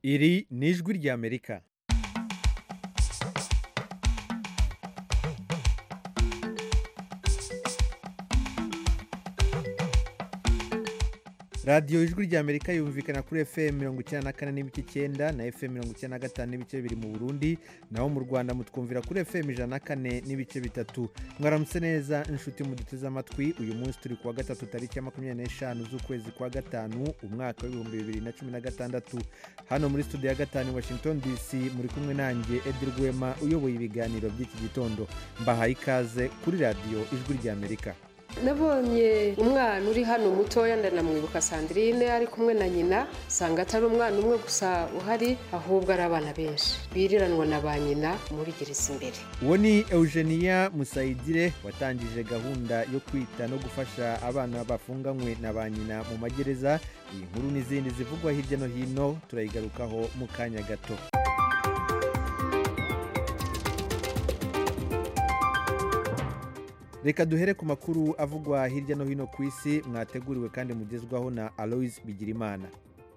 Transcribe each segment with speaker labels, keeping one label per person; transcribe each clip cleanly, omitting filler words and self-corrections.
Speaker 1: Iri ni ijwi ry'Amerika. radiyo ijwi ry'Amerika yumvikana kuri FM 94.9 na FM 95 n'ibice bibiri mu Burundi, naho mu Rwanda mutwumvira kuri FM 104 n'ibice bitatu. Mwaramutse neza inshuti muduteze amatwi. Uyu munsi turi kuwa gatatu tariki ya 25 z'ukwezi kwa gatanu umwaka wa 2016. Hano muri studio ya gatanu Washington DC muri kumwe nanjye Edi Rwema uyoboye ibiganiro by'iki gitondo. Mbahaye ikaze kuri radiyo ijwi ry'Amerika.
Speaker 2: Nabonye umwana uri hano mutoya ndanamwibuka Sandrine ari kumwe na nyina, sanga atari umwana umwe gusa uhari ahubwo ari abana benshi biriranwa na ba nyina muri gereza imbere.
Speaker 1: Uwo ni Eugenia Musayidire watangije gahunda yo kwita no gufasha abana bafunganywe na ba nyina mu magereza. Iyi nkuru n'izindi zivugwa hirya no hino turayigarukaho mu kanya gato. Reka duhere ku makuru avugwa hirya no hino ku isi mwateguriwe kandi mugezwaho na Alois Bigirimana.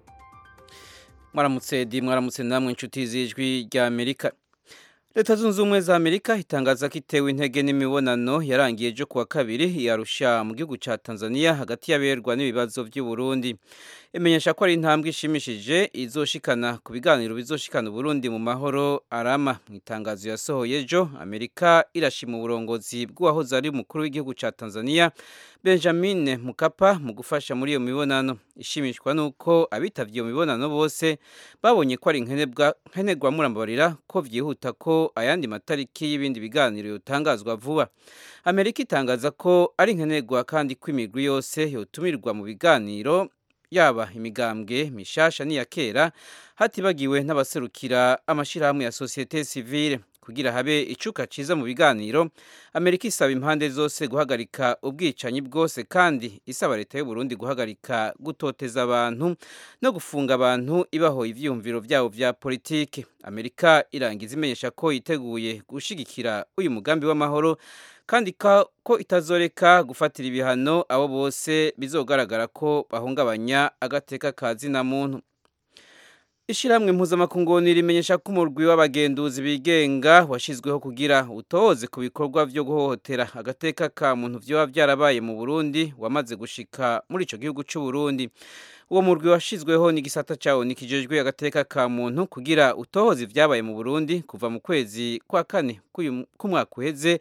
Speaker 3: Mwaramutse namwe inshuti z'ijwi ry'Amerika. Leta Zunze Ubumwe za Amerika itangaza ko itewe intege n'imibonano yarangiye ejo kuwa kabiri yarusha mu gihugu ca Tanzania hagati y'aberwa n'ibibazo by'u Burundi. Imenyesha ko ari intambwe ishimishije izoshikana ku biganiro bizoshikana Burundi mu mahoro arama. Mu itangazo yasohoye ejo, Amerika irashima uburongozi bw'uwahoze ari umukuru w'igihugu ca Tanzania Benjamin Mkapa mu gufasha muri iyo mibonano. Ishimishwa nuko abitavye iyo mibonano bose babonye ko ari nkenerwa murambabarira ko vyihuta ko ayandi matariki y'ibindi biganiro yotangazwa vuba. Amerika itangaza ko ari nkenerwa kandi ko imigwi yose yotumirwa mu biganiro, yaba imigambwe mishasha n'iya kera, hatibagiwe n'abaserukira amashirahamwe ya societe civile. Kugira habe icuka ciza mu biganiro, Amerika isaba impande zose guhagarika ubwicanyi bwose kandi isaba leta y'u Burundi guhagarika gutoteza abantu no gufunga abantu ibaho ivyumviro vyabo vya politike. Amerika irangiza imenyesha ko yiteguye gushigikira uyu mugambi w'amahoro kandi ko itazoreka gufatira ibihano abo bose bizogaragara ko bahungabanya agateka ka zina muntu. Ishiramwe mpuzamakungu rimenyesha ko umurwi w'abagenduzi bigenga washizweho kugira utohoze ku bikorwa vyo guhohotera agateka ka muntu vyoba vyarabaye mu Burundi wamaze gushika muri ico gihugu c'u Burundi. Uwo murwi washizweho n'igisata cawo nikijejwe agateka ka muntu kugira utohoze ivyabaye mu Burundi kuva mu kwezi kwa kane k'umwaka uheze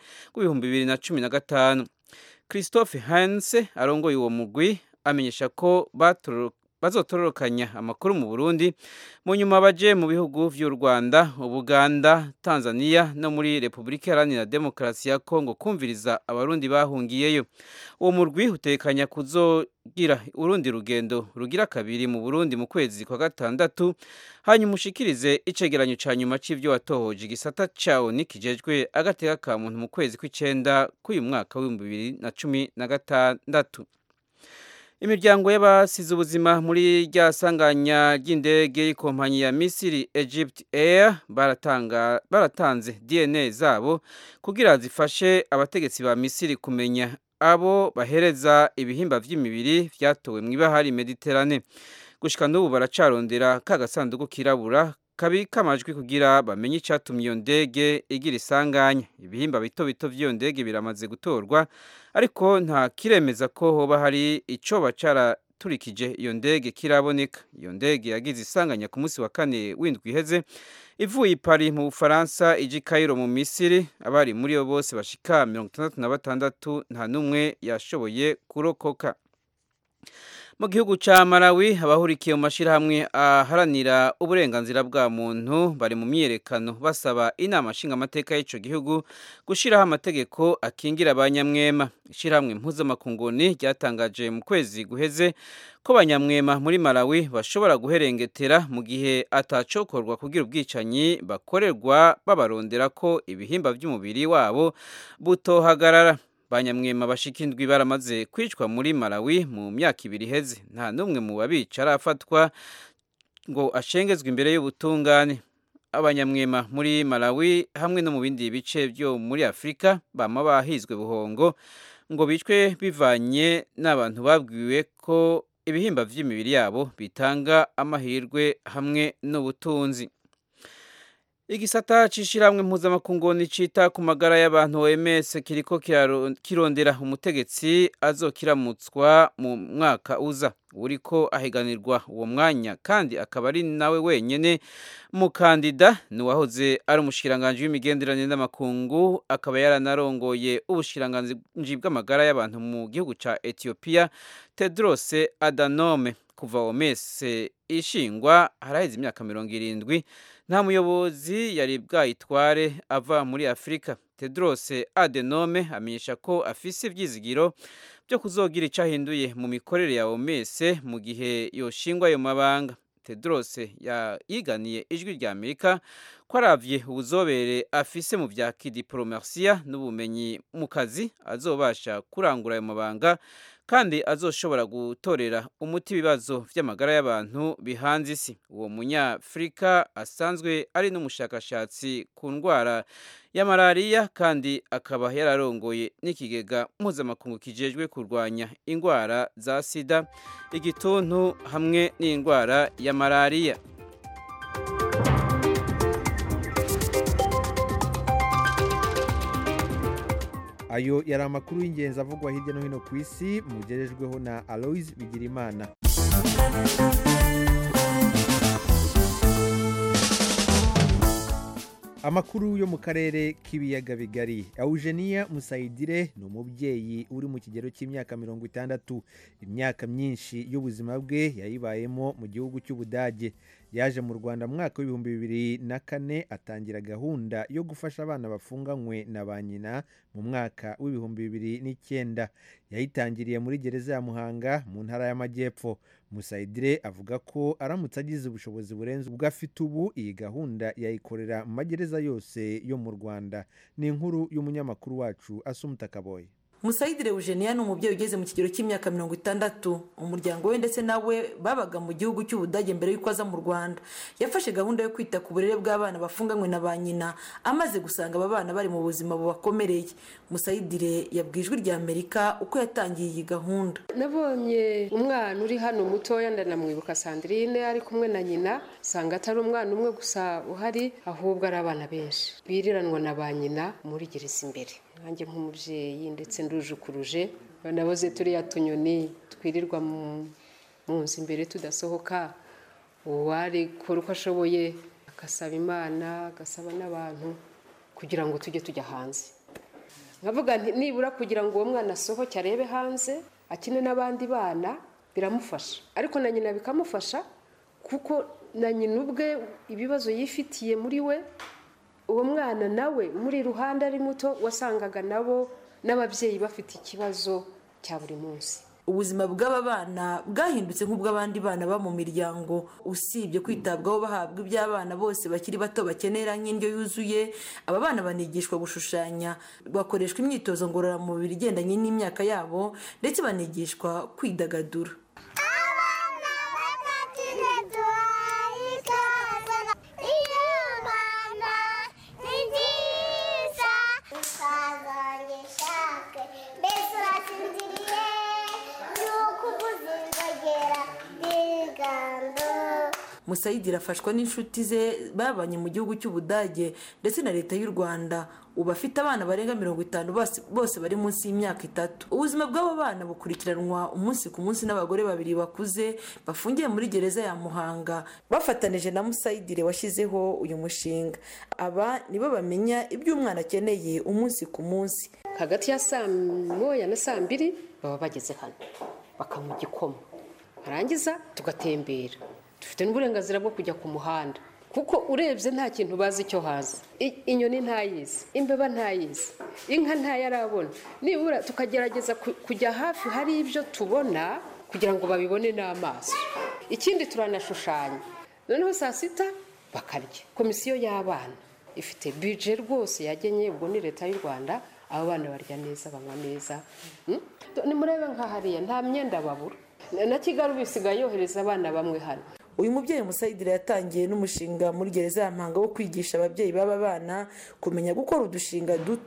Speaker 3: w'2015. Christophe Hanse arongoye uwo murwi amenyesha ko bazotororokanya amakuru mu Burundi mu nyuma baje mu bihugu vy'u Rwanda, Ubuganda, Tanzania no muri Republika Iharanira Demokarasi ya Kongo kumviriza abarundi bahungiyeyo. Uwo murwi utekanya kuzogira urundi rugendo rugira kabiri mu Burundi mu kwezi kwa gatandatu, hanyuma ushikirize icegeranyo ca nyuma c'ivyo watohoje igisata cawo nikijejwe agateka ka muntu mu kwezi kw'icenda k'uyu mwaka w'2016. Imiryango y'abasize ubuzima muri rya sanganya ry'indege y'ikompanyi ya Misiri Egypt Air baratanze DNA zabo kugira zifashe abategetsi ba Misiri kumenya abo bahereza ibihimba vy'imibiri vyatowe mw'ibahari Mediterane. Gushika n'ubu baracarondera kagasanduku kirabura kabika amajwi kugira bamenye icatumye iyo ndege igira isanganya. Ibihimba bito bito vy'iyo ndege biramaze gutorwa, ariko nta kiremeza ko hoba hari ico bacaraturikije iyo ndege kiraboneka. Iyo ndege yagize isanganya ku munsi wa kane w'indwi iheze ivuye i Paris mu Bufaransa ije i Cairo mu Misiri. Abari muri yo bose bashika 66 nta numwe yashoboye kurokoka. Mu gihugu ca Malawi abahurikiye mu mashirahamwe aharanira uburenganzira bwa muntu bari mu myiyerekano basaba inama nshingamateka y'ico gihugu gushiraho amategeko akingira abanyamwema. Ishirahamwe mpuzamakungu ryatangaje mu kwezi guheze ko abanyamwema muri Malawi bashobora guherengetera mu gihe atacokorwa kugira ubwicanyi bakorerwa babarondera ko ibihimba vy'umubiri wabo butohagarara. Banyamwema bashika indwi baramaze kwicwa muri Malawi mu myaka ibiri iheze. Nta numwe mu babica arafatwa ngo ashengezwe imbere y'ubutungane. Abanyamwema muri Malawi hamwe no mu bindi bice byo muri Afrika bama bahizwe buhongo ngo bicwe bivanye n'abantu babwiwe ko ibihimba vy'imibiri yabo bitanga amahirwe hamwe n'ubutunzi. Igisata c'ishirahamwe mpuzamakungu cita ku magara y'abantu OMS kiriko kirondera umutegetsi azokiramutswa mu mwaka uza, uriko ahiganirwa uwo mwanya kandi akaba ari nawe wenyene mukandida n'uwahoze ari umushikiranganji w'imigenderanire n'amakungu, akaba yaranarongoye ubushikiranganji bw'amagara y'abantu mu gihugu ca Ethiopia, Tedros Adhanom. Kuva OMS ishingwa haraheze imyaka 70 nta muyobozi yari bwayitware ava muri Afrika. Tedros Adhanom amenyesha ko afise ivyizigiro byo kuzogira icahinduye mu mikorere ya OMS mu gihe yoshingwa ayo mabanga. Tedros yiganiye ijwi rya Amerika ko aravye ubuzobere afise mu vya kidiplomasiya n'ubumenyi mu kazi azobasha kurangura ayo mabanga kandi azoshobora gutorera umuti ibibazo vy'amagara y'abantu bihanze isi. Uwo munyafrika asanzwe ari n'umushakashatsi ku ndwara ya malariya kandi akaba yararongoye n'ikigega mpuzamakungu kijejwe kurwanya indwara za sida, igituntu hamwe n'indwara ya malariya.
Speaker 1: Ayo yari amakuru y'ingenzi avugwa hirya no hino ku isi, mugerejweho na Aloys Bigirimana. Amakuru yo mu karere k'ibiyaga bigari. Eugenia Musayidire ni umubyeyi uri mu kigero cy'imyaka 60. Imyaka myinshi y'ubuzima bwe yayibayemo mu gihugu cy'Ubudage. Yaje mu Rwanda mu mwaka w'2004 atangira gahunda yo gufasha abana bafunganywe na ba nyina mu mwaka w'2009. Yayitangiriye muri gereza ya Muhanga mu ntara y'Amajyepfo. Musayidire avuga ko aramutse agize ubushobozi burenze ubwo afite ubu, iyi gahunda yayikorera mu magereza yose yo mu Rwanda. Ni inkuru y'umunyamakuru wacu Asumta Kaboye.
Speaker 4: Musayidire Eugenia ni umubyeyi ugeze mu kigero cy'imyaka 60. Umuryango we ndetse nawe babaga mu gihugu cy'Ubudage mbere y'uko aza mu Rwanda. Yafashe gahunda yo kwita ku burere bw'abana bafunganywe na ba nyina, amaze gusanga aba bana bari mu buzima bubakomereye. Musayidire yabwijwe rya Amerika uko yatangiye iyi gahunda.
Speaker 2: Nabonye umwana uri hano mutoya ndanamwibuka Sandrine ari kumwe na nyina, sanga atari umwana umwe gusa uhari, ahubwo ari abana benshi biriranwa na ba nyina muri gereza imbere. Nanjye nk'umubyeyi ndetse ndujukuruje, naboze turiya tunyoni twirirwa mu nzu imbere tudasohoka, uwari kora uko ashoboye agasaba Imana agasaba n'abantu kugira ngo tujye tujya hanze. Nkavuga nti nibura kugira ngo uwo mwana asohoke arebe hanze akine n'abandi bana biramufasha, ariko na nyina bikamufasha kuko na nyina ubwe ibibazo yifitiye muri we, uwo mwana nawe muri ruhande ari muto wasangaga nabo n'ababyeyi bafite ikibazo cya buri munsi.
Speaker 4: Ubuzima bw'aba bana bwahindutse nk'ubw'abandi bana ba mu miryango. Usibye kwitabwaho bahabwa iby'abana bose bakiri bato bakenera nk'indyo yuzuye, aba bana banigishwa gushushanya, bakoreshwa imyitozo ngororamubiri igendanye n'imyaka yabo, ndetse banigishwa kwidagadura. Musayidire afashwa n'inshuti ze babanye mu gihugu cy'Ubudage ndetse na leta y'u Rwanda. Ubu afite abana barenga 50 bose bari munsi y'imyaka 3. Ubuzima bw'abo bana bukurikiranwa umunsi ku munsi n'abagore babiri bakuze bafungiye muri gereza ya Muhanga, bafatanije na Musayidire washyizeho uyu mushinga. Aba nibo bamenya ibyo umwana akeneye umunsi ku munsi.
Speaker 2: Hagati ya saa 1 na saa 2 baba bageze hano bakamuha igikoma, arangiza tugatembera. Dufite n'uburenganzira bwo kujya ku muhanda kuko urebye nta kintu bazi icyo haza. Inyoni ntayizi, imbeba ntayizi, inka ntayarabona. Nibura tukagerageza kujya hafi hari ibyo tubona kugira ngo babibone n'amaso. Ikindi turanashushanya. Noneho saa 6 bakarya. Komisiyo y'abana ifite budget rwose yagenye, ubwo ni leta y'u Rwanda. Abo bana barya neza, banywa neza. Nimurebe nka hariya nta myenda babura. Na Kigali bisigaye yohereza abana bamwe hano.
Speaker 4: Uyu mubyeyi Musayidire yatangiye n'umushinga muri gereza ya Muhanga wo kwigisha ababyeyi baba bana kumenya gukora udushinga duto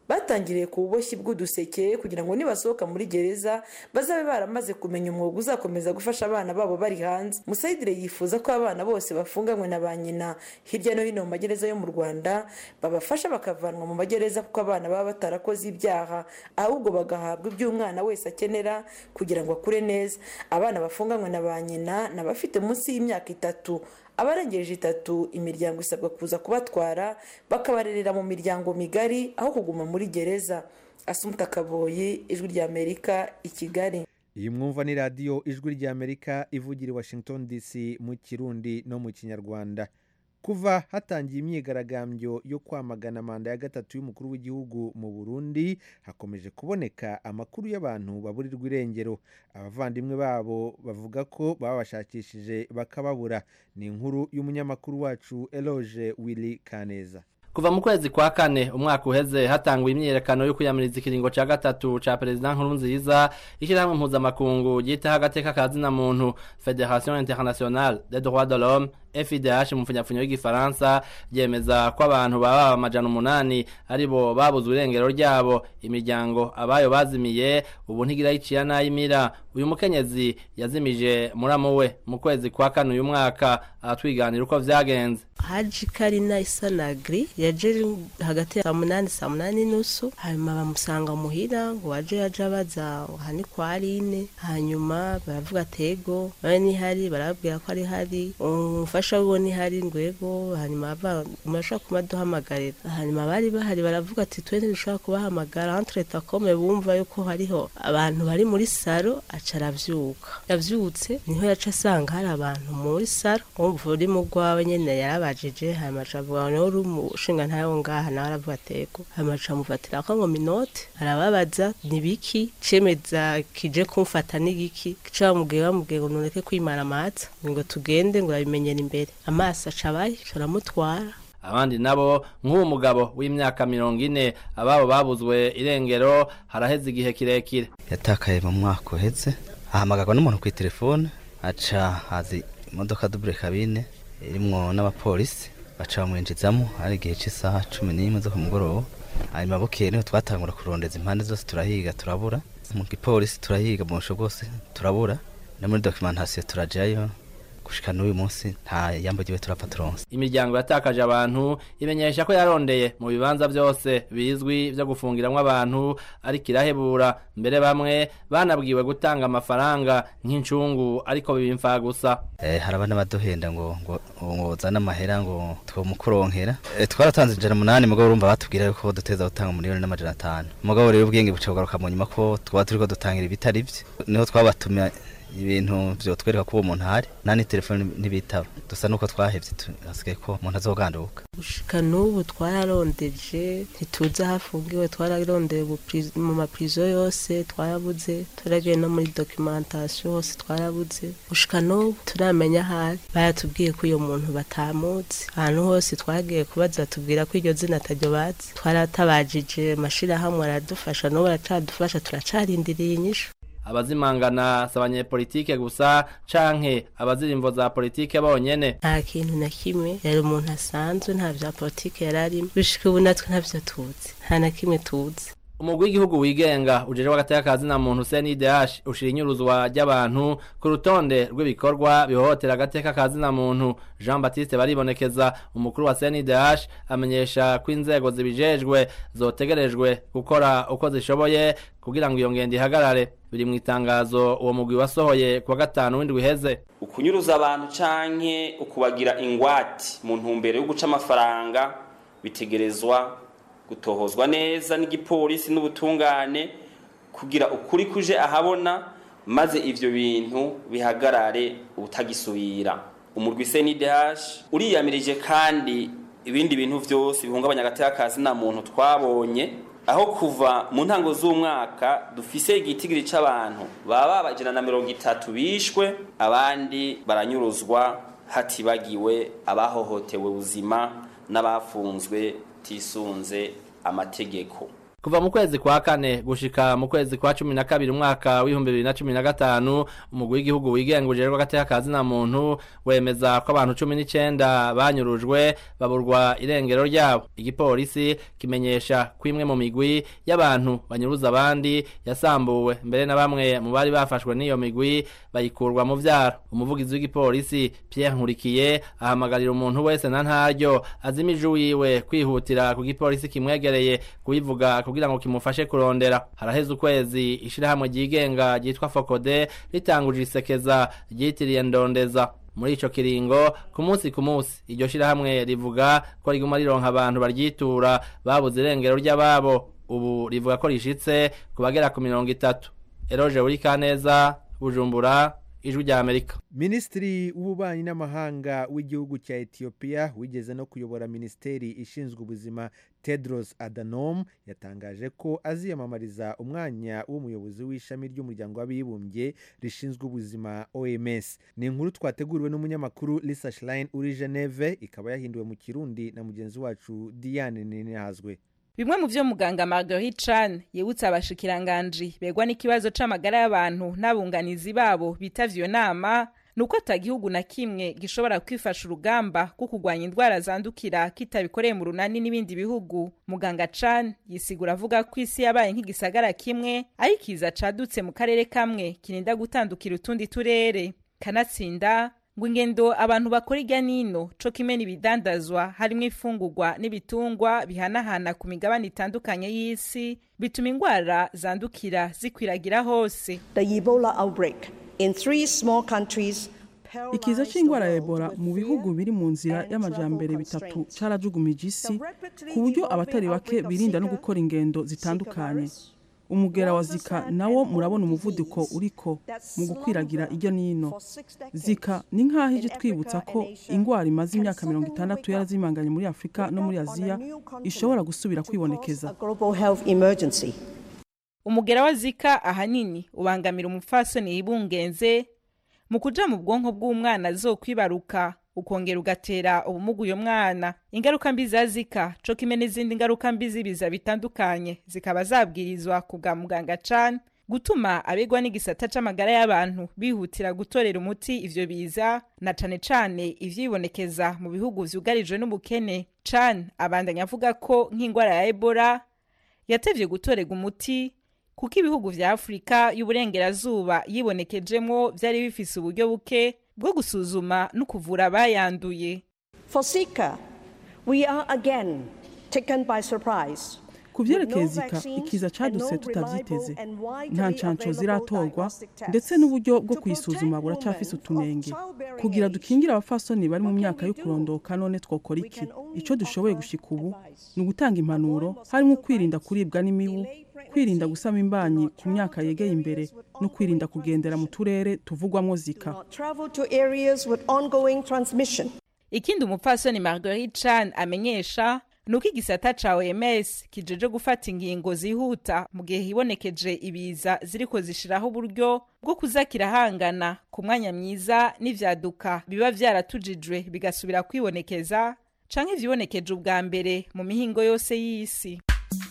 Speaker 4: batangiriye ku buboshyi bw'uduseke kugira ngo nibasohoka muri gereza bazabe baramaze kumenya umwuga uzakomeza gufasha abana babo bari hanze. Musayidire yifuza ko abana bose bafunganywe na ba nyina hirya no hino mu magereza yo mu Rwanda babafasha bakavanwa mu magereza kuko abana baba batarakoze ibyaha ahubwo bagahabwa ibyo umwana wese akenera kugira ngo akure neza. Abana bafunganywe na ba nyina n'abafite munsi y'imyaka 3, abarengeje 3 imiryango isabwa kuza kubatwara bakabarerera mu miryango migari aho kuguma muri gereza. Asumta Kaboyi, Ijwi rya Amerika, i Kigali.
Speaker 1: Iyi mwumva ni radio Ijwi rya Amerika ivugira i Washington DC mu Kirundi no mu Kinyarwanda. Kuva hatangiye imyigaragambyo yo kwamagana manda ya gatatu y'umukuru w'igihugu mu Burundi, hakomeje kuboneka amakuru y'abantu baburirwa irengero. Abavandimwe babo bavuga ko babashakishije bakababura. Ni inkuru y'umunyamakuru wacu Eloge Willy Kaneza.
Speaker 5: Kuva mu kwezi kwa kane umwaka uheze hatangwa imyiyerekano yo kuyamiriza ikiringo ca gatatu ca President Nkurunziza, ishyirahamwe mpuzamakungu ryita agateka kazina muntu Fédération Internationale des Droits de l'Homme FIDH mu mfunyapfunyo y'igifaransa ryemeza ko abantu baba 800 aribo babuzwe irengero ryabo. Imiryango abayo bazimiye ubu ntigira iciya nayimira. Uyu mukenyezi yazimije muramo we mu kwezi kwa kane uyu mwaka, atwiganira uko vyagenze.
Speaker 6: Haji Karina Isanagri yaje hagati ya 8 nusu, hanyuma bamusanga muhira ngo waje abaza hani kwa Aline, hanyuma baravuga tego bani hari barabwira ko ari hari umufasha we ni hari ngwego, hanyuma bashaka kumaduhamagarira, hanyuma bari bahari baravuga ati twende dushaka kubahamagara entre takome bumva yuko hariho abantu bari muri saro. Acaravyuka yavyutse niho yaca asanga hari abantu muri saro uri mu gwawe nyene yarabajije, hanyuma acavuga no rumushinga ntayo ngaha nawe aravuga atego, hanyuma acamufatira ko ngo minote arababaza nibiki cemeza kije kumfata n'igiki camubwiye bamubwiye ngo nureke kwimara amatsa ngo tugende ngo abimenyera imbere, amaso acabaye caramutwara.
Speaker 5: Abandi nabo nk'uwo mugabo w'imyaka 40 ababo babuzwe irengero haraheze igihe kirekire.
Speaker 7: Yatakaye mu mwaka uheze, ahamagagwa n'umuntu ku telefone, aca hazi imodoka double cabine irimwo n'abapolisi baca bamwinjizamo ari igihe cy'isaha 11 zo ku mugoroba. Hanyuma bukeye niho twatangura kurondeza impande zose turahiga turabura, mu gipolisi turahiga mu busho bwose turabura, no muri documentation turajayo gushika n'uyu munsi nta yambo giwe turapatronse.
Speaker 5: Imiryango yatakaje abantu imenyesha ko yarondeye mu bibanza byose bizwi byo gufungiramwe abantu ari kirahebura, mbere bamwe banabwiwe gutanga amafaranga nk'incungu ariko bibimfa gusa.
Speaker 7: Harabana baduhenda ngo zana amahera ngo twomukuronkera. Twaratanze 800 mugabo urumva batubwira ko duteza gutanga 1,500,000. Mugabo rero ubwenge bucogaruka mu nyuma ko turiko dutangira ibitari byo, niho twabatumya ibintu byo twereka ko umuntu hari nani telefone nibitaba, dusa nuko twahevye asigaye ko umuntu azoganduka.
Speaker 6: Gushika n'ubu twararondeje ntituza hafungiwe, twararondeye mu maprizo yose twarabuze, turagiye no muri documentation hose twarabuze. Gushika n'ubu turamenya hari bayatubwiye ko uyo muntu batamuzi, ahantu hose twagiye kubaza tubwira ko iryo zina ataryo bazi. Twaratabajije mashira hamwe aradufasha no baracadufasha, turacarindiriye inyishu.
Speaker 5: Abazimangana sabanye politike gusa canke abazirimvo za politike bonyene.
Speaker 6: Nta kintu na kimwe, yari umuntu asanzwe, nta vya politike yararimo. Bishika ubu natwe ntavyo tuzi, nta na kimwe tuzi.
Speaker 5: Umugwi w'igihugu wigenga ujeje w'agateka kazina muntu CNDH ushira inyuruzwa ry'abantu ku rutonde rw'ibikorwa bihohotera agateka kazina muntu. Jean Baptiste Baribonekeza, umukuru wa CNDH, amenyesha ko inzego zibijejwe zotegerejwe gukora uko zishoboye kugira ngo iyo ngendo ihagarare. Biri mu itangazo uwo mugwi wasohoye kwa gatanu w'indwi heze.
Speaker 8: Ukunyuruza abantu canke ukubagira ingwati mu ntumbero yo guca amafaranga bitegerezwa gutohozwa neza n'igipolisi n'ubutungane kugira ukuri kuje ahabona, maze ivyo bintu bihagarare ubutagisubira. Umurwi CNDH uriyamirije kandi ibindi bintu vyose bihungabanya agateka kazina muntu twabonye, aho kuva mu ntango z'umwaka dufise igitigiri c'abantu baba 130 bishwe, abandi baranyuruzwa hatibagiwe abahohotewe ubuzima n'abafunzwe tisunze amategeko.
Speaker 5: kuva mu kwezi kwa kane gushika mu kwezi kwa 12 umwaka w'ibihumbi 2015 umugwi w'igihugu wigenguje rw'agateka kazina muntu wemeza ko abantu 19 banyurujwe baburwa irengero ryabo. Igipolisi kimenyesha kwimwe mu migwi y'abantu banyuruza abandi yasambuwe mbere na bamwe mu bari bafashwe n'iyo migwi bayikurwa mu vyaro. Umuvugizi w'igipolisi Pierre Nkurikiye ahamagarira umuntu wese na ntaryo azimije wiwe kwihutira ku gipolisi kimwegereye kubivuga kugira ngo kimufashe kurondera. Haraheze ukwezi ishirahamwe ryigenga ryitwa Fokode ritanguje isekeza ryitiriye ndondeza. Muri ico kiringo ku munsi iryo shirahamwe rivuga ko riguma rironka abantu baryitura babuze irengero ry'ababo. Ubu rivuga ko rishitse kubagera ku 30. Eroje Urikaneza, Bujumbura, Ijwi rya Amerika.
Speaker 1: Minisitiri w'ububanyi n'amahanga w'igihugu cya Ethiopia wigeze no kuyobora ministeri ishinzwe ubuzima Tedros Adhanom yatangaje ko aziyamamariza umwanya w'umuyobozi w'ishami ry'umuryango w'abibumbye rishinzwe ubuzima OMS. Ni inkuru twateguriwe n'umunyamakuru Lisa Schlein uri Geneve, ikaba yahinduwe mu Kirundi na mugenzi wacu Diane Ninihazwe.
Speaker 9: Bimwe mu vyo muganga Marguerite Chan yibutsa abashikiranganje begwa n'ikibazo c'amagara y'abantu n'abunganizi babo bitavyo nama nuko atagihugu na kimwe gishobora kwifasha urugamba ko kugwanya indwara zandukira kitabikoreye mu runani n'ibindi bihugu. Muganga Chan yisigura avuga ko isi yabaye nk'igisagara kimwe ayikiza cadutse mu karere kamwe kirinda gutandukira utundi turere. Kanatsinda ngo ingendo abantu bakora irya nino co kimena ibidandazwa harimo ifungurwa n'ibitungwa bihanahana ku migabane itandukanye y'isi bituma indwara zandukira zikwiragira hose.
Speaker 10: The Ebola outbreak in 3 small countries.
Speaker 11: Ikiza c'ingwara ya Ebola mu bihugu biri mu nzira y'amajambere bitatu carajugumije isi ku buryo abatari bake birinda no gukora ingendo zitandukanye. Umugera wa Zika nawo murabona umuvuduko uriko mu gukwiragira iryo nino. Zika ni nkaho ije twibutsa ko ingwara imaze imyaka 60 yarazimanganye muri Afrika no muri Aziya ishobora gusubira kwibonekeza.
Speaker 9: Umugera wa Zika ahanini ubangamira umupfasoni yibungenze mu kuja mu bwonko bw'umwana zo kwibaruka ukongera ugatera ubumuga uyo mwana. Ingaruka mbi za Zika co kimene izindi ngaruka mbi zibiza bitandukanye zikaba zabwirizwa kubwa muganga Chan gutuma abegwa n'igisata c'amagara y'abantu bihutira gutorera umuti ivyo biza na cane cane ivyibonekeza mu bihugu vyugarijwe n'ubukene. Chan abandanya avuga ko nk'ingwara ya Ebola yatevye gutorega umuti kuko ibihugu vya Afrika y'uburengerazuba yibonekejemwo vyari bifise uburyo buke bwo gusuzuma no kuvura abayanduye.
Speaker 10: For Zika, we are again taken by surprise.
Speaker 11: Kuvyerekeye Zika ikiza caduse tutavyiteze. Nta ncanco ziratorwa ndetse n'uburyo bwo kwisuzuma buracafise utunenge. Kugira dukingira abafasoni bari mu myaka yo kurondoka none twokora iki? Ico dushoboye gushika ubu ni gutanga impanuro harimo kwirinda kuribwa n'imibu, kwirinda gusama imbanyi ku myaka yegeye imbere no kwirinda kugendera mu turere tuvugwamwo Zika.
Speaker 9: Ikindi umupfasoni Marguerite Chan amenyesha nuko igisata ca OMS kijeje gufata ingingo zihuta mu gihe hibonekeje ibiza ziriko zishiraho uburyo bwo kuzakira hangana ku mwanya myiza n'ivyaduka biba vyaratujijwe bigasubira kwibonekeza canke vyibonekeje ubwa mbere mu mihingo yose y'isi.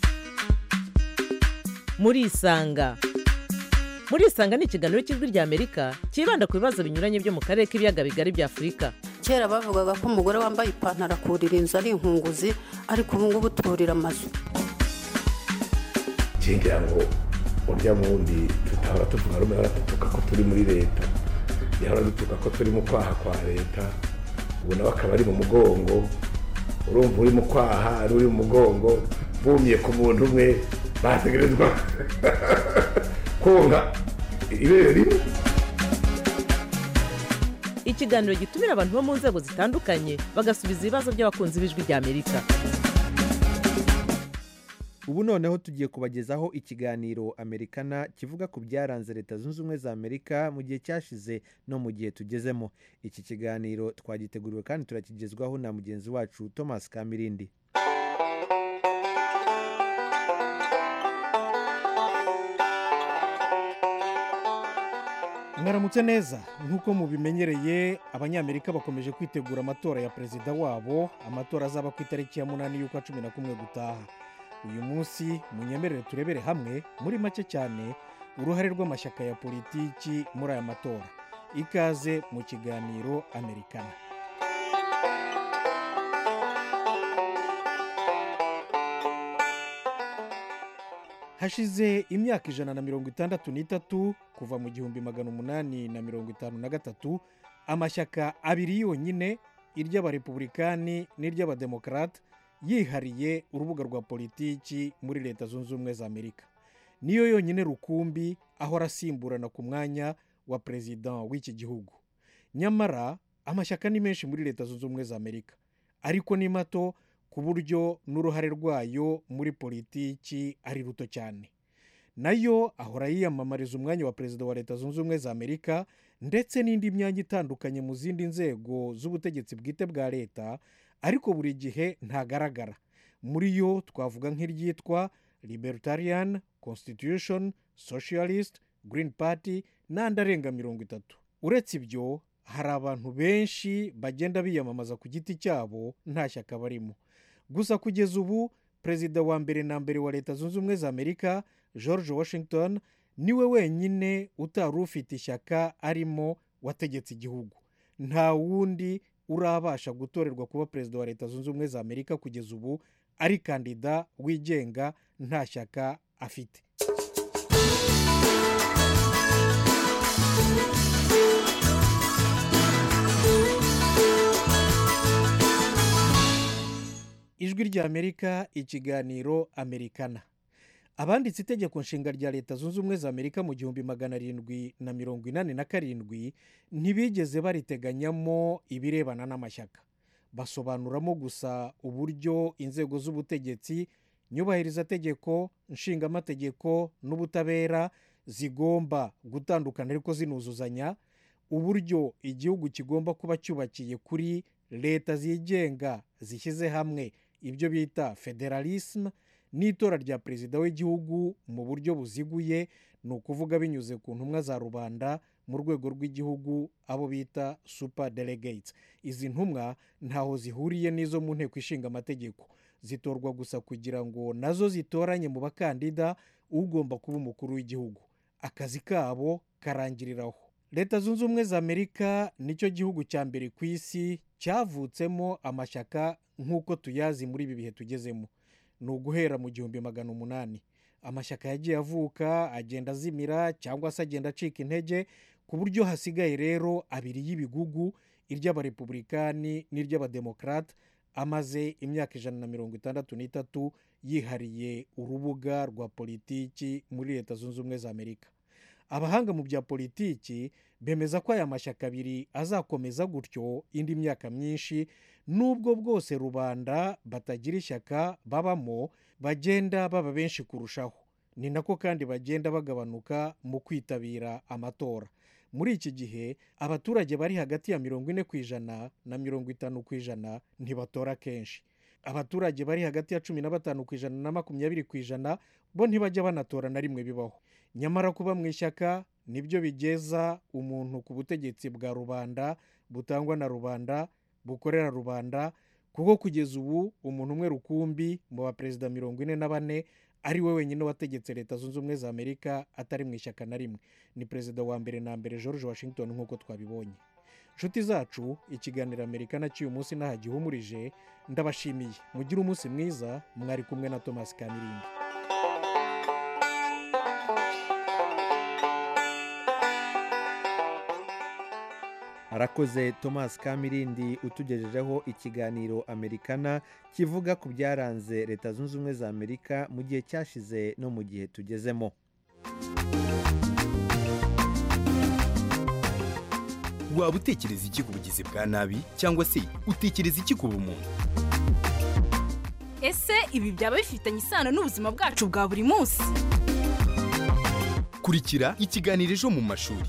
Speaker 12: Muri Isanga ni ikiganiro cy'Ijwi rya Amerika kibanda ku bibazo binyuranye byo mu karere k'ibiyaga bigari bya Afrika.
Speaker 13: Kera bavugaga ko umugore wambaye ipantaro akurira inzu ari inkunguzi ariko ubu ngubu turira amazu.
Speaker 14: Kingira ngo urya mundi tutahora tuvuga rumwe baratuka ko turi muri leta. Yahora dutuka ko turi mu kwaha kwa leta. Ubu nawe akaba ari mu mugongo. Urumva uri mu kwaha ari uri mu mugongo bumye ku muntu umwe bategerezwa konga ibere rimwe.
Speaker 12: Ikiganiro gitumira abantu bo mu nzego zitandukanye bagasubiza ibibazo by'abakunzi b'Ijwi rya Amerika.
Speaker 1: Ubu noneho tugiye kubagezaho ikiganiro Amerikana kivuga ku byaranze Leta Zunze Ubumwe za Amerika mu gihe cyashize no mu gihe tugezemo. Iki kiganiro twagiteguriwe kandi turakigezwaho na mugenzi wacu Thomas Kamirindi.
Speaker 15: Mwaramutse neza. Nk'uko mubimenyereye abanyamerika bakomeje kwitegura amatora ya perezida wabo. Amatora azaba ku itariki ya 8 y'ukwa 11 gutaha. uyu munsi munyemerere turebere hamwe muri make cyane uruhare rw'amashyaka ya politiki muri aya matora. Ikaze mu kiganiro Amerikana. Hashize imyaka 163 kuva mu 1853 amashyaka abiri yonyine, iry'abarepublikani n'iry'abademokarate, yihariye urubuga rwa politiki muri Leta Zunze Ubumwe za Amerika. Niyo yonyine rukumbi ahora asimburana ku mwanya wa perezida w'iki gihugu. Nyamara amashyaka ni menshi muri Leta Zunze Ubumwe za Amerika, ariko ni mato ku buryo n'uruhare rwayo muri politiki ari ruto cyane. Nayo ahora yiyamamariza umwanya wa perezida wa Leta Zunze Ubumwe za Amerika ndetse n'indi myanya itandukanye mu zindi nzego z'ubutegetsi bwite bwa leta, ariko buri gihe ntagaragara. Muri yo twavuga nk'iryitwa Libertarian, Constitution, Socialist, Green Party n'andi arenga 30. Uretse ibyo, hari abantu benshi bagenda biyamamaza ku giti cyabo nta shyaka barimo. Gusa kugeza ubu perezida wa mbere na mbere wa Leta Zunze Ubumwe za Amerika George Washington niwe wenyine utari ufite ishyaka arimo wategetse igihugu. Nta wundi urabasha gutorerwa kuba perezida wa Leta Zunze Ubumwe za Amerika kugeza ubu ari kandida wigenga nta shyaka afite. Ijwi rya Amerika, ikiganiro Amerikana. Abanditse itegeko nshinga rya Leta Zunze Ubumwe za Amerika mu 1787 ntibigeze bariteganyamo ibirebana n'amashyaka. Basobanuramo gusa uburyo inzego z'ubutegetsi, nyubahirizategeko, nshingamategeko n'ubutabera zigomba gutandukana ariko zinuzuzanya, uburyo igihugu kigomba kuba cyubakiye kuri leta zigenga zishyize hamwe, ibyo bita federalisme, n'itora rya perezida w'igihugu mu buryo buziguye, ni ukuvuga binyuze ku ntumwa za rubanda mu rwego rw'igihugu, abo bita super delegates. Izi ntumwa ntaho zihuriye n'izo mu nteko ishinga amategeko, zitorwa gusa kugira ngo nazo zitoranye mu bakandida ugomba kuba umukuru w'igihugu. Akazi kabo karangiriraho. Leta Zunze Ubumwe za Amerika nicyo gihugu cya mbere ku isi cyavutsemo amashyaka nk'uko tuyazi muri ibi bihe tugezemo. Ni uguhera mu 1800. Amashyaka yagiye avuka, agenda azimira cyangwa se agenda acika intege, ku buryo hasigaye rero abiri y'ibigugu, iry'abarepublikani n'iry'abademokarate, amaze imyaka 163 yihariye urubuga rwa politiki muri Leta Zunze Ubumwe za Amerika. Abahanga mu bya politiki bemeza ko aya mashyaka abiri azakomeza gutyo indi myaka myinshi, nubwo bwose rubanda batagira ishyaka babamo bagenda baba benshi kurushaho. Ni nako kandi bagenda bagabanuka mu kwitabira amatora. Muri iki gihe abaturage bari hagati ya 40% na 50% ntibatora kenshi. Abaturage bari hagati ya 15% na 20% bo ntibajya banatora na rimwe bibaho. Nyamara kuba mu ishyaka nibyo bigeza umuntu ku butegetsi bwa rubanda, butangwa na rubanda, bukorera rubanda, kuko kugeza ubu umuntu umwe rukumbi mu baperezida 44 ari we wenyine wategetse Leta Zunze Ubumwe za Amerika atari mu ishyaka na rimwe. Ni perezida wa mbere na mbere George Washington nk'uko twabibonye. Nshuti zacu, ikiganiro Amerikana cy'uyu munsi nahagihumurije. Ndabashimiye. Mugire umunsi mwiza. Mwari kumwe na Thomas Kamirindi.
Speaker 1: Arakoze Thomas Kamirindi utugejejeho ikiganiro Amerikana kivuga ku byaranze Leta Zunze Ubumwe za Amerika mu gihe cyashize no mu gihe tugezemo.
Speaker 16: Waba utekereza iki ku bugizi bwa nabi cyangwa se utekereza iki ku bumuntu?
Speaker 17: Ese ibi byaba bifitanye isano n'ubuzima bwacu bwa buri munsi?
Speaker 16: Kurikira ikiganiro Ejo mu mashuri.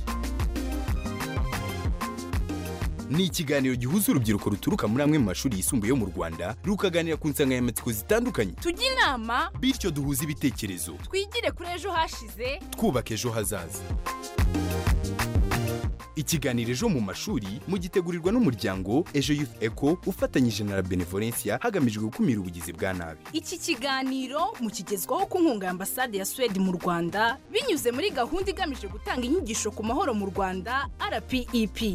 Speaker 16: Ni ikiganiro gihuza urubyiruko ruturuka muri amwe mu mashuri yisumbuye yo mu Rwanda rukaganira ku nsanganyamatsiko zitandukanye.
Speaker 17: Tujye inama
Speaker 16: bityo duhuze ibitekerezo.
Speaker 17: Twigire kuri ejo hashize
Speaker 16: twubaka ejo hazaza. ikiganiro ejo mu mashuri mugitegurirwa n'umuryango Ejo Youth Echo ufatanyije na Benevolencia hagamijwe gukumira ubugizi bwa nabi.
Speaker 17: Iki kiganiro mukigezwaho ku nkunga ya ambasade ya Sweden mu Rwanda binyuze muri gahunda igamije gutanga inyigisho ku mahoro mu Rwanda RPEP.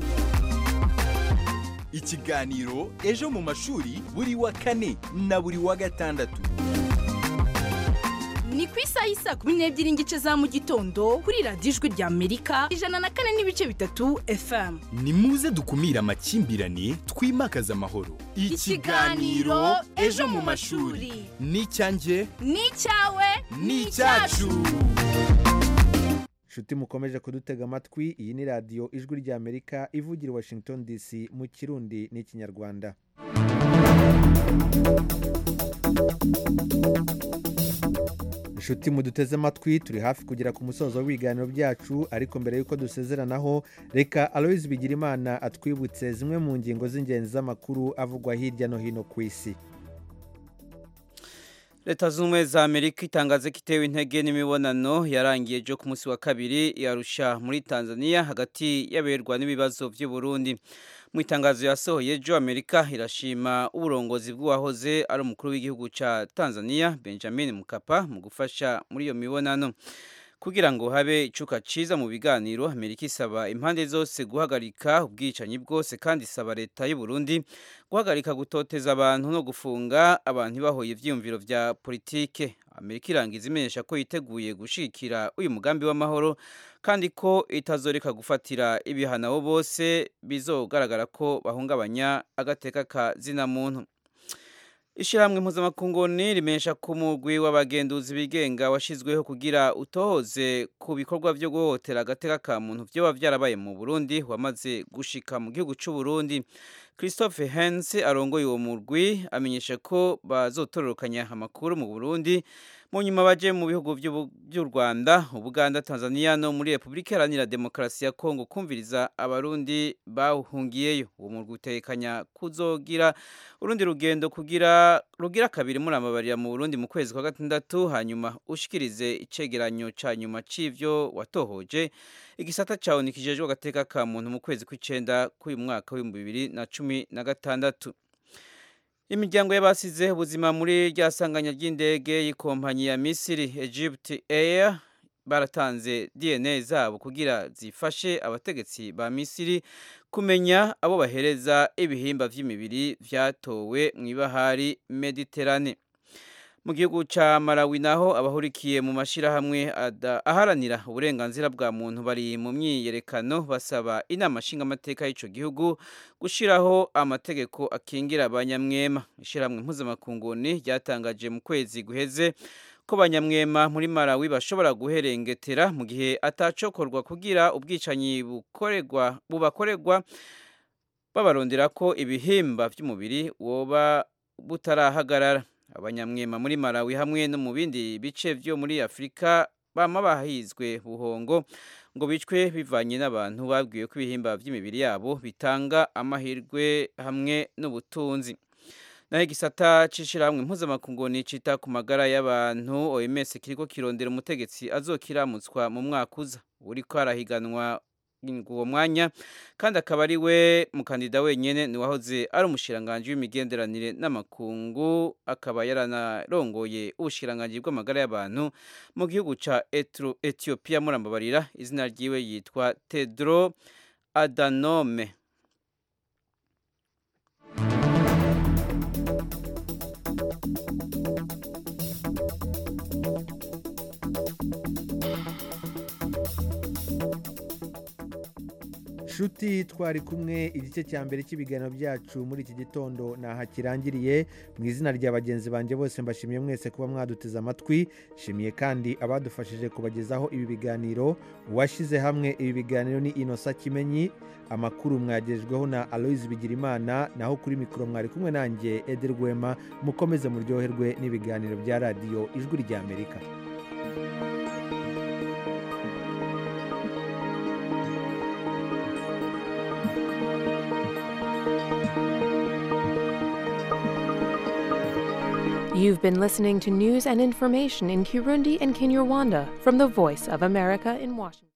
Speaker 16: Ikiganiro ejo mu mashuri buri wa kane na buri wa gatandatu.
Speaker 17: Ni ku isaha y'isa 12 n'igice za mu gitondo kuri radiyo Ijwi rya Amerika 104.3 FM.
Speaker 16: Ni muze dukumira amakimbirane twimakaza amahoro.
Speaker 17: Ikiganiro ejo mu mashuri
Speaker 16: ni cyanjye
Speaker 17: ni cyawe
Speaker 16: ni cyacu.
Speaker 1: Shuti mukomeje kudutega amatwi, iyi ni radiyo Ijwi rya Amerika ivugira i Washington DC mu Kirundi n'Ikinyarwanda. Shuti muduteze amatwi, turi hafi kugera ku musozo w'ibiganiro byacu, ariko mbere yuko dusezeranaho reka Aloys Bigirimana atwibutse zimwe mu ngingo z'ingenzi z'amakuru avugwa hirya no hino ku isi.
Speaker 3: Leta z'Ubumwe za Amerika itangaza ko itewe intege n'imibonano yarangiye ejo ku munsi wa kabiri yarusha muri Tanzania hagati y'aberwa n'ibibazo by'u Burundi. Mu itangazo yasohoye ejo, Amerika irashima uburongozi bw'uwahoze ari umukuru w'igihugu ca Tanzania Benjamin Mkapa mu gufasha muri iyo mibonano. Kugira ngo habe icuka ciza mu biganiro, Amerika isaba impande zose guhagarika ubwicanyi bwose kandi isaba leta y'u Burundi guhagarika gutoteza abantu no gufunga abantu bahoye ivyiyumviro vya politike. Amerika irangiza imenyesha ko yiteguye gushikira uyu mugambi w'amahoro kandi ko itazoreka gufatira ibihano abo bose bizogaragara ko bahungabanya agateka ka zina muntu. Ishirahamwe mpuzamakungu rimenyesha ko umugwi w'abagenduzi bigenga washizweho kugira utohoze ku bikorwa byo guhohotera agateka ka muntu vyoba vyarabaye mu Burundi wamaze gushika mu gihugu c'u Burundi. Christophe Hens arongoye uwo mugwi amenyesha ko bazotororokanya amakuru mu Burundi mu nyuma baje mu bihugu by'u Rwanda, Uganda, Tanzania no muri Republika Iharanira Demokarasi ya Kongo kumviriza abarundi bahungiyeyo. Uwo mugwi utekanya kuzogira urundi rugendo rugira kabiri muri amabarira mu Burundi mu kwezi kwa gatandatu, hanyuma ushikirize icegeranyo ca nyuma c'ivyo watohoje igisata cawo nikijejwe agateka ka muntu mu kwezi kw'icenda k'uyu mwaka wa 2016. Imiryango y'abasize ubuzima muri rya sanganya ry'indege y'ikompanyi ya Misiri Egypt Air baratanze DNA zabo kugira zifashe abategetsi ba Misiri kumenya abo bahereza ibihimba vy'imibiri vyatowe mw'ibahari Mediterane. Mu gihugu ca Malawi naho abahurikiye mu mashirahamwe aharanira uburenganzira bwa muntu bari mu myiyerekano basaba inama nshingamateka y'ico gihugu gushiraho amategeko akingira abanyamwema. Ishirahamwe mpuzamakungu ryatangaje mu kwezi guheze ko abanyamwema muri Malawi bashobora guherengetera mu gihe atacokorwa kugira ubwicanyi bubakorerwa babarondera ko ibihimba vy'umubiri woba butarahagarara. Abanyamwema muri Malawi hamwe no mu bindi bice vyo muri Afrika bama bahizwe buhongo ngo bicwe bivanye n'abantu babwiwe ko ibihimba vy'imibiri yabo bitanga amahirwe hamwe n'ubutunzi. Naho igisata c'ishirahamwe mpuzamakungu cita ku magara y'abantu OMS kiriko kirondera umutegetsi azokiramutswa mu mwaka uza. Uriko arahiganwa uwo mwanya kandi akaba ari we mukandida wenyene ni wahoze ari umushiranganje w'imigenderanire n'amakungu, akaba yaranarongoye ubushiranganji bw'amagara y'abantu mu gihugu ca Ethiopia murambabarira. Izina ryiwe yitwa Tedros Adhanom.
Speaker 1: Shuti twari kumwe, igice cya mbere cy'ibiganiro byacu muri iki gitondo naha kirangiriye. Mu izina rya bagenzi banje bose mbashimiye mwese kuba mwaduteze amatwi. Shimiye kandi abadufashije kubagezaho ibi biganiro. Uwashize hamwe ibi biganiro ni Innocent Kimenyi. Amakuru mwagejweho na Aloys Bigirimana, naho kuri mikoro mwari kumwe nanjye Eder Rwema. Mukomeze muryoherwe n'ibiganiro bya radiyo Ijwi rya Amerika.
Speaker 18: You've been listening to news and information in Kirundi and Kinyarwanda from the Voice of America in Washington.